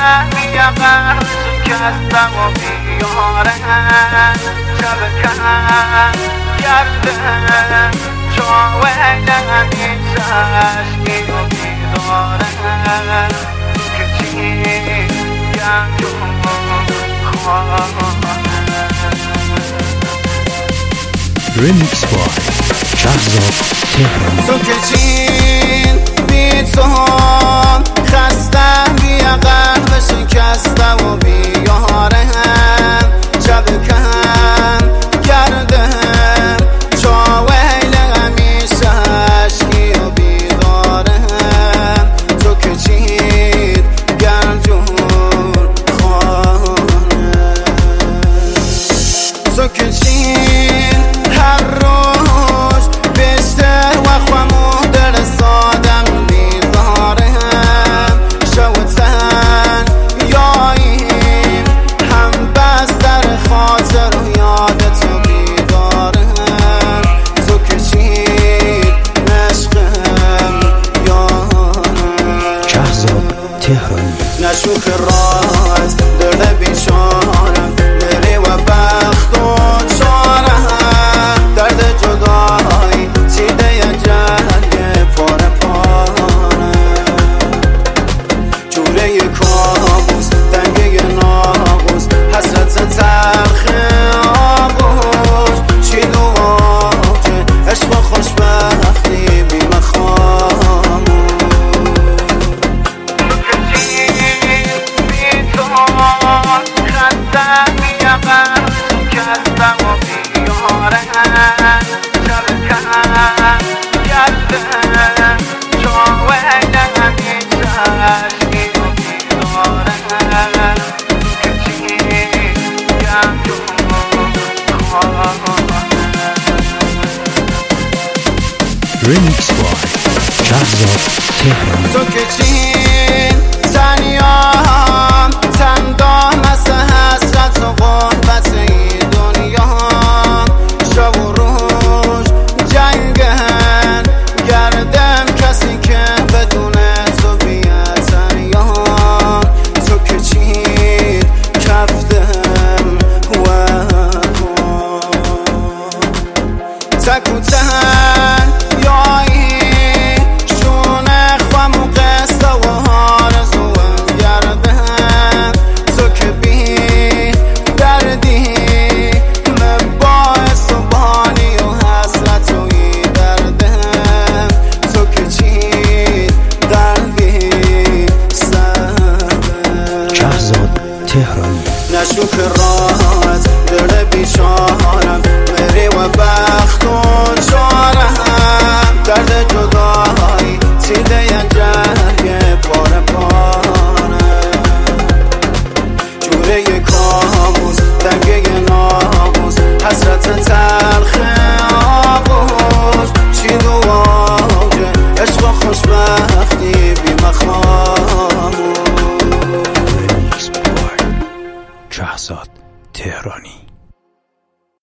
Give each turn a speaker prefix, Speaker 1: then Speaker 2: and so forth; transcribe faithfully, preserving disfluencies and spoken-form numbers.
Speaker 1: بیاقر شکستم و بیارم شب کن گردم چاویلم این ششکی و بیدارم تو که چی گردم خواهم
Speaker 2: Remix by شهرزاد تهرانی.
Speaker 1: تو که چین بی تو خستم بیا قلب شکستم و بیارم شب کن گردم چاویل همیشه عشقی و بیدارم تو که چین گرجور خانه تو که چین هر روز بیشتر و خمو در سادم بیزارم شوتن یاییم هم بس در خاطر و یاد تو بیدارم تو که چین عشقم یارم
Speaker 2: شهرزاد تهرانی.
Speaker 1: نشوخ راحت درد بیچارم بری و بخت و چارم درد جدایی چیده یا جنگ پاره پارم جوره کابوس دنگه ناقوس حسرت تلخ آغوش چید و واجه عشق و خوشبختی بی مخاموش خستم بیاقر شکستم و بیارم شب کن گردم چاویل همیشه عشقی و بیدارم تو که چی گردم خواهم
Speaker 2: Remix by شهرزاد تهرانی.
Speaker 1: تو که چین تنیام تندام از حسرت و غربت این دنیا شب و روز جنگن گردم کسی که بدون تو بیاد تنیام تو که چین کفتم و تک و تن یایی شونه خوام و قصه و آرزوم گردم تو که بی دردی باعث و بانی و حسرت و ای دردم تو که چی قلبی سردم
Speaker 2: شهرزاد تهرانی.
Speaker 1: نشوک راحت درد بیچارم بری و بخت و چارم درد جدایی چیده یا جنگ پاره پارم جوره کابوس دنگه ناقوس حسرت تلخ آغوش چید و